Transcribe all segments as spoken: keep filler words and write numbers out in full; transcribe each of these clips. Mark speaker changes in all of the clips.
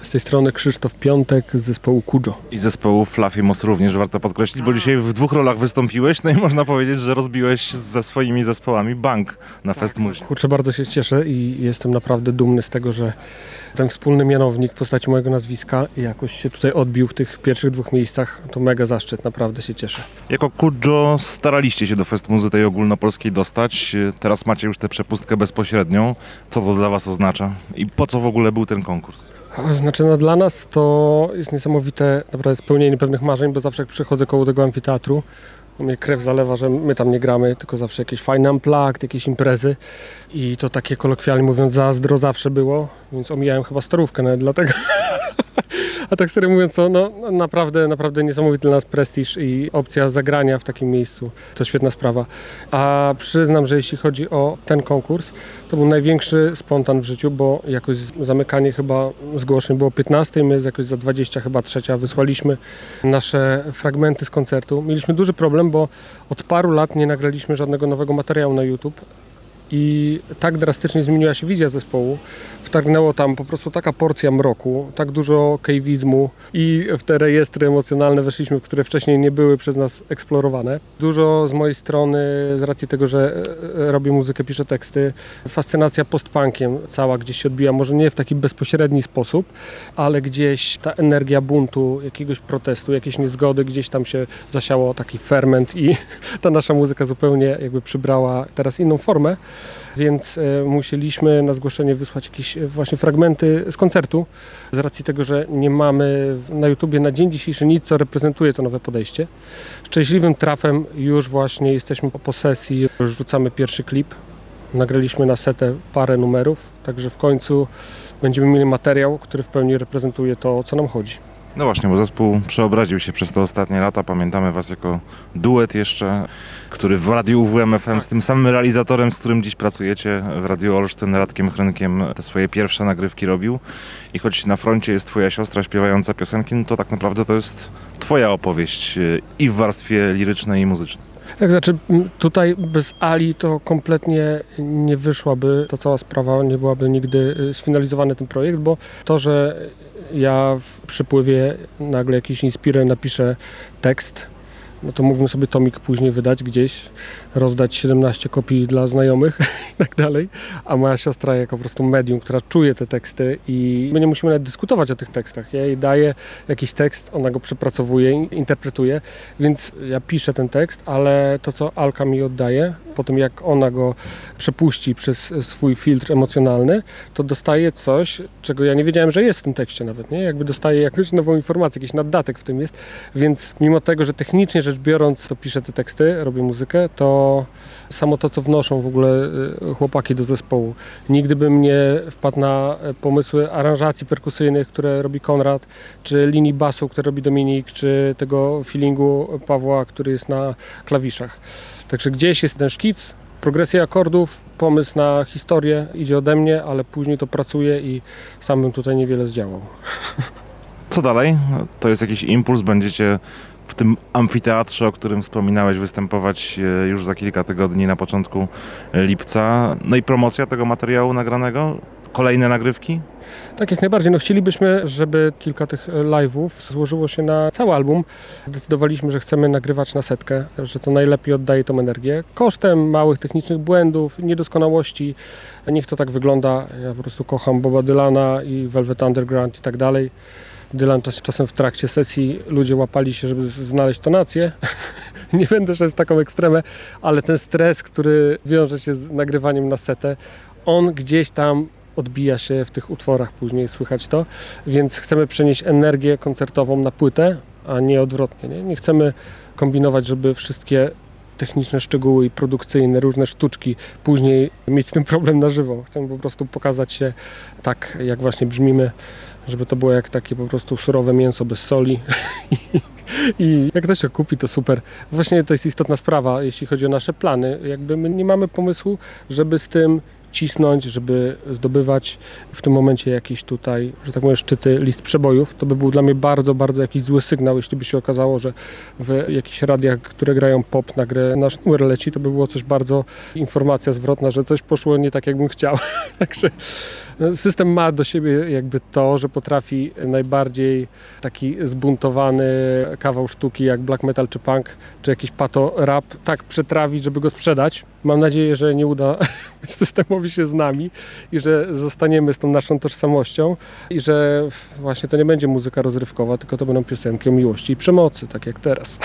Speaker 1: Z tej strony Krzysztof Piątek z zespołu Kudjo.
Speaker 2: I zespołu Fluffymos również warto podkreślić, bo dzisiaj w dwóch rolach wystąpiłeś, no i można powiedzieć, że rozbiłeś ze swoimi zespołami bank na tak. Festmuzie.
Speaker 1: Kurczę, bardzo się cieszę i jestem naprawdę dumny z tego, że ten wspólny mianownik w postaci mojego nazwiska jakoś się tutaj odbił w tych pierwszych dwóch miejscach. To mega zaszczyt, naprawdę się cieszę.
Speaker 2: Jako Kudjo staraliście się do Festmuzy tej ogólnopolskiej dostać. Teraz macie już tę przepustkę bezpośrednią. Co to dla was oznacza i po co w ogóle był ten konkurs?
Speaker 1: Znaczy no, dla nas to jest niesamowite naprawdę spełnienie pewnych marzeń, bo zawsze jak przychodzę koło tego amfiteatru, mnie krew zalewa, że my tam nie gramy, tylko zawsze jakieś fajne unplugged, jakieś imprezy i to takie kolokwialnie mówiąc zazdro zawsze było, więc omijałem chyba starówkę nawet dlatego. A tak serio mówiąc, to no, naprawdę, naprawdę niesamowity dla nas prestiż i opcja zagrania w takim miejscu. To świetna sprawa. A przyznam, że jeśli chodzi o ten konkurs, to był największy spontan w życiu, bo jakoś zamykanie chyba zgłoszeń było piętnaście, my jakoś za dwadzieścia chyba trzecia wysłaliśmy nasze fragmenty z koncertu. Mieliśmy duży problem, bo od paru lat nie nagraliśmy żadnego nowego materiału na YouTube. I tak drastycznie zmieniła się wizja zespołu. Wtargnęło tam po prostu taka porcja mroku, tak dużo kejwizmu i w te rejestry emocjonalne weszliśmy, które wcześniej nie były przez nas eksplorowane. Dużo z mojej strony, z racji tego, że robię muzykę, piszę teksty, fascynacja postpunkiem cała gdzieś się odbija, może nie w taki bezpośredni sposób, ale gdzieś ta energia buntu, jakiegoś protestu, jakiejś niezgody, gdzieś tam się zasiało taki ferment i ta nasza muzyka zupełnie jakby przybrała teraz inną formę. Więc e, musieliśmy na zgłoszenie wysłać jakieś e, właśnie fragmenty z koncertu, z racji tego, że nie mamy na YouTubie na dzień dzisiejszy nic, co reprezentuje to nowe podejście. Szczęśliwym trafem już właśnie jesteśmy po sesji, już rzucamy pierwszy klip. Nagraliśmy na setę parę numerów, także w końcu będziemy mieli materiał, który w pełni reprezentuje to, o co nam chodzi.
Speaker 2: No właśnie, bo zespół przeobraził się przez te ostatnie lata. Pamiętamy was jako duet jeszcze, który w Radiu U W M F M z tym samym realizatorem, z którym dziś pracujecie w Radiu Olsztyn, Radkiem Hrynkiem, te swoje pierwsze nagrywki robił. I choć na froncie jest twoja siostra śpiewająca piosenki, no to tak naprawdę to jest twoja opowieść i w warstwie lirycznej i muzycznej.
Speaker 1: Tak, znaczy tutaj bez Ali to kompletnie nie wyszłaby ta cała sprawa, nie byłaby nigdy sfinalizowany ten projekt, bo to, że ja w przypływie nagle jakiś inspirę napiszę tekst, no to mógłbym sobie tomik później wydać gdzieś, rozdać siedemnaście kopii dla znajomych i tak dalej, a moja siostra jako po prostu medium, która czuje te teksty i my nie musimy nawet dyskutować o tych tekstach. Ja jej daję jakiś tekst, ona go przepracowuje, interpretuje, więc ja piszę ten tekst, ale to, co Alka mi oddaje, po tym jak ona go przepuści przez swój filtr emocjonalny, to dostaje coś, czego ja nie wiedziałem, że jest w tym tekście nawet, nie? Jakby dostaje jakąś nową informację, jakiś naddatek w tym jest, więc mimo tego, że technicznie rzecz biorąc, to piszę te teksty, robię muzykę, to samo to, co wnoszą w ogóle chłopaki do zespołu. Nigdy bym nie wpadł na pomysły aranżacji perkusyjnych, które robi Konrad, czy linii basu, które robi Dominik, czy tego feelingu Pawła, który jest na klawiszach. Także gdzieś jest ten szkic, progresja akordów, pomysł na historię idzie ode mnie, ale później to pracuję i sam bym tutaj niewiele zdziałał.
Speaker 2: Co dalej? To jest jakiś impuls, będziecie w tym amfiteatrze, o którym wspominałeś, występować już za kilka tygodni na początku lipca. No i promocja tego materiału nagranego? Kolejne nagrywki?
Speaker 1: Tak, jak najbardziej. No chcielibyśmy, żeby kilka tych live'ów złożyło się na cały album. Zdecydowaliśmy, że chcemy nagrywać na setkę, że to najlepiej oddaje tą energię. Kosztem małych technicznych błędów, niedoskonałości. Niech to tak wygląda. Ja po prostu kocham Boba Dylana i Velvet Underground i tak dalej. Dylan czas, czasem w trakcie sesji ludzie łapali się, żeby znaleźć tonację. Nie będę szedł w taką ekstremę, ale ten stres, który wiąże się z nagrywaniem na setę, on gdzieś tam odbija się w tych utworach, później słychać to, więc chcemy przenieść energię koncertową na płytę, a nie odwrotnie. Nie, nie chcemy kombinować, żeby wszystkie techniczne szczegóły i produkcyjne, różne sztuczki później mieć z tym problem na żywo. Chcemy po prostu pokazać się tak, jak właśnie brzmimy, żeby to było jak takie po prostu surowe mięso bez soli. I jak ktoś to kupi, to super. Właśnie to jest istotna sprawa, jeśli chodzi o nasze plany. Jakby my nie mamy pomysłu, żeby z tym cisnąć, żeby zdobywać w tym momencie jakieś tutaj, że tak powiem, szczyty list przebojów. To by był dla mnie bardzo, bardzo jakiś zły sygnał, jeśli by się okazało, że w jakichś radiach, które grają pop, nagle nasz numer leci, to by było coś bardzo, informacja zwrotna, że coś poszło nie tak, jakbym chciał. Także System ma do siebie jakby to, że potrafi najbardziej taki zbuntowany kawał sztuki jak black metal czy punk, czy jakiś pato rap tak przetrawić, żeby go sprzedać. Mam nadzieję, że nie uda systemowi się z nami i że zostaniemy z tą naszą tożsamością i że właśnie to nie będzie muzyka rozrywkowa, tylko to będą piosenki o miłości i przemocy, tak jak teraz.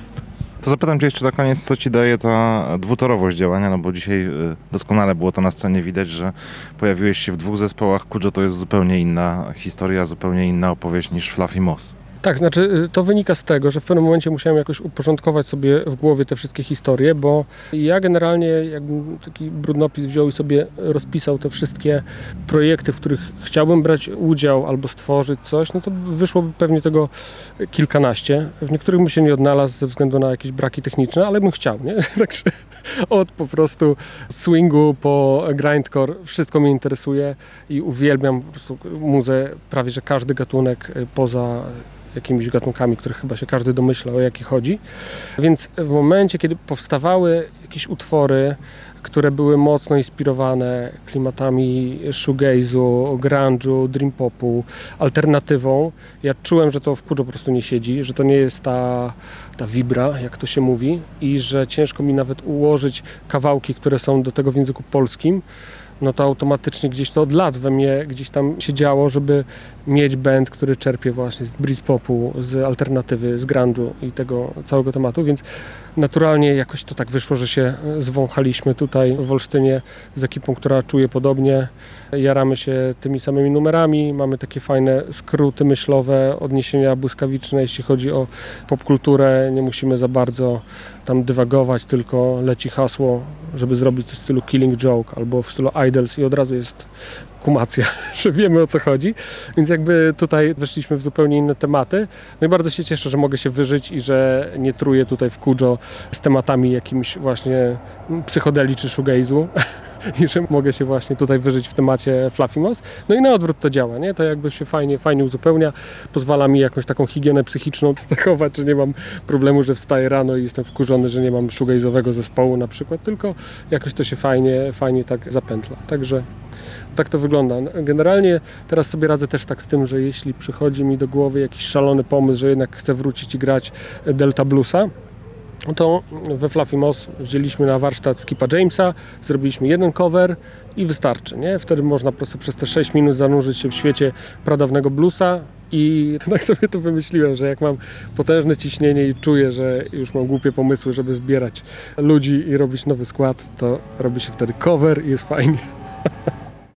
Speaker 2: To zapytam Cię jeszcze na koniec, co Ci daje ta dwutorowość działania, no bo dzisiaj doskonale było to na scenie widać, że pojawiłeś się w dwóch zespołach. Kudjo to jest zupełnie inna historia, zupełnie inna opowieść niż Fluffy Moss.
Speaker 1: Tak, znaczy to wynika z tego, że w pewnym momencie musiałem jakoś uporządkować sobie w głowie te wszystkie historie, bo ja generalnie jakbym taki brudnopis wziął i sobie rozpisał te wszystkie projekty, w których chciałbym brać udział albo stworzyć coś, no to wyszłoby pewnie tego kilkanaście. W niektórych bym się nie odnalazł ze względu na jakieś braki techniczne, ale bym chciał, nie? Także od po prostu swingu po grindcore wszystko mnie interesuje i uwielbiam po prostu muzę, prawie że każdy gatunek poza jakimiś gatunkami, których chyba się każdy domyśla, o jakie chodzi. Więc w momencie, kiedy powstawały jakieś utwory, które były mocno inspirowane klimatami shoegaze'u, grunge'u, dream popu, alternatywą, ja czułem, że to w Kudjo po prostu nie siedzi, że to nie jest ta, ta vibra, jak to się mówi, i że ciężko mi nawet ułożyć kawałki, które są do tego w języku polskim, no to automatycznie gdzieś to od lat we mnie gdzieś tam się działo, żeby mieć band, który czerpie właśnie z Britpopu, z alternatywy, z grunge'u i tego całego tematu, więc naturalnie jakoś to tak wyszło, że się zwąchaliśmy tutaj w Olsztynie z ekipą, która czuje podobnie. Jaramy się tymi samymi numerami, mamy takie fajne skróty myślowe, odniesienia błyskawiczne, jeśli chodzi o popkulturę. Nie musimy za bardzo tam dywagować, tylko leci hasło, żeby zrobić coś w stylu Killing Joke albo w stylu Idols i od razu jest kumacja, że wiemy, o co chodzi. Więc jakby tutaj weszliśmy w zupełnie inne tematy. No i bardzo się cieszę, że mogę się wyżyć i że nie truję tutaj w Kudjo z tematami jakimś właśnie psychodeli czy shoegaze'u i że mogę się właśnie tutaj wyżyć w temacie Fluffy Moss. No i na odwrót to działa, nie? To jakby się fajnie, fajnie uzupełnia, pozwala mi jakąś taką higienę psychiczną zachować, że nie mam problemu, że wstaję rano i jestem wkurzony, że nie mam shoegaze'owego zespołu na przykład, tylko jakoś to się fajnie, fajnie tak zapętla. Także tak to wygląda. Generalnie teraz sobie radzę też tak z tym, że jeśli przychodzi mi do głowy jakiś szalony pomysł, że jednak chcę wrócić i grać Delta Bluesa, to we Fluffy Moss wzięliśmy na warsztat Skipa Jamesa, zrobiliśmy jeden cover i wystarczy, nie? Wtedy można po prostu przez te sześć minut zanurzyć się w świecie pradawnego bluesa i tak sobie to wymyśliłem, że jak mam potężne ciśnienie i czuję, że już mam głupie pomysły, żeby zbierać ludzi i robić nowy skład, to robi się wtedy cover i jest fajnie.